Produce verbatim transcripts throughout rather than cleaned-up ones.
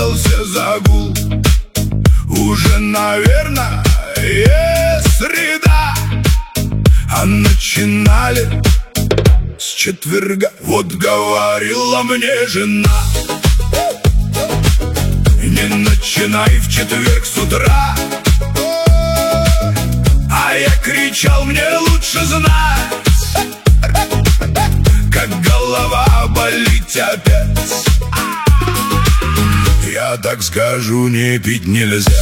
выдался загул. Уже, наверное, среда, а начинали с четверга. Вот говорила мне жена: не начинай в четверг с утра. А я кричал: мне лучше знать, как голова болит опять. Я так скажу: не пить нельзя,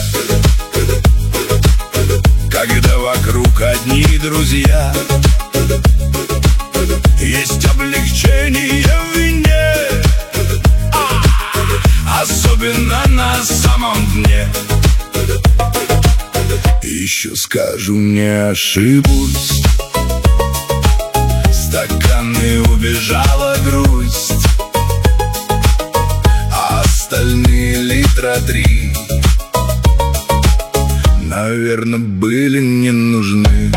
когда вокруг одни друзья. Есть облегчение в вине, особенно на самом дне. Еще скажу: не ошибусь, стаканы убежала грусть, а остальные литра три, наверное, были не нужны.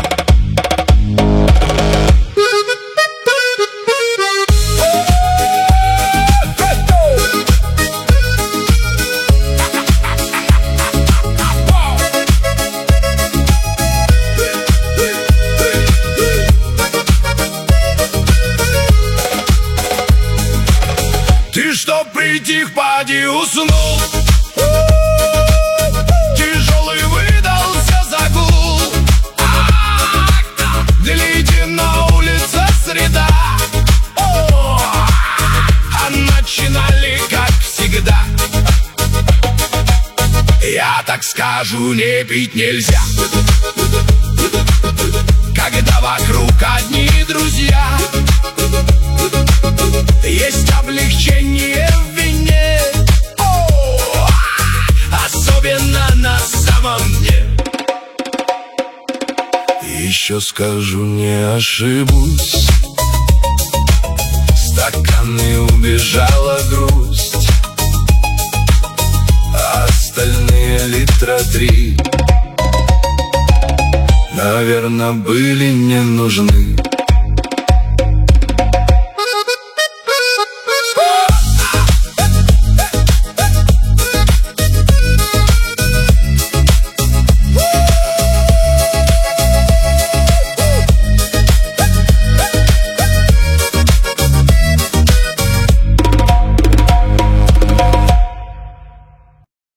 Ты что притих, поди уснул? Тяжелый выдался загул. Глядя, на улице среда, а начинали как всегда. Я так скажу: не пить нельзя, когда вокруг одни друзья. Есть облегчение в вине, особенно на самом дне. Еще скажу: не ошибусь, стаканы убежала грусть, а остальные литра три, наверное, были не нужны.